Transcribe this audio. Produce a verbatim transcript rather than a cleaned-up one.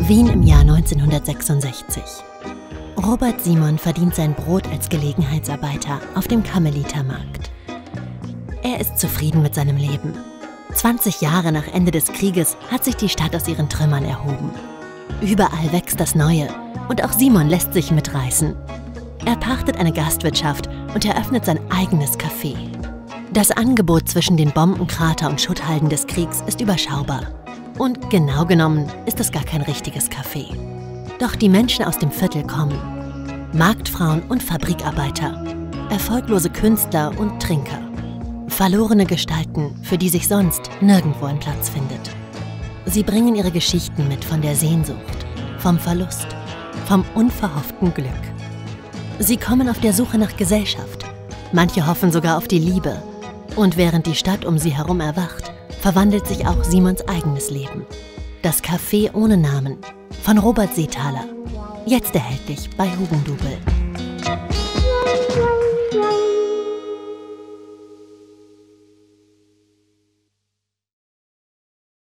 Wien im Jahr neunzehnhundertsechsundsechzig. Robert Simon verdient sein Brot als Gelegenheitsarbeiter auf dem Karmelitermarkt. Er ist zufrieden mit seinem Leben. zwanzig Jahre nach Ende des Krieges hat sich die Stadt aus ihren Trümmern erhoben. Überall wächst das Neue und auch Simon lässt sich mitreißen. Er pachtet eine Gastwirtschaft und eröffnet sein eigenes Café. Das Angebot zwischen den Bombenkrater und Schutthalden des Kriegs ist überschaubar. Und genau genommen ist es gar kein richtiges Café. Doch die Menschen aus dem Viertel kommen. Marktfrauen und Fabrikarbeiter, erfolglose Künstler und Trinker. Verlorene Gestalten, für die sich sonst nirgendwo ein Platz findet. Sie bringen ihre Geschichten mit von der Sehnsucht, vom Verlust, vom unverhofften Glück. Sie kommen auf der Suche nach Gesellschaft. Manche hoffen sogar auf die Liebe. Und während die Stadt um sie herum erwacht, verwandelt sich auch Simons eigenes Leben. Das Café ohne Namen von Robert Seethaler. Jetzt erhältlich bei Hugendubel.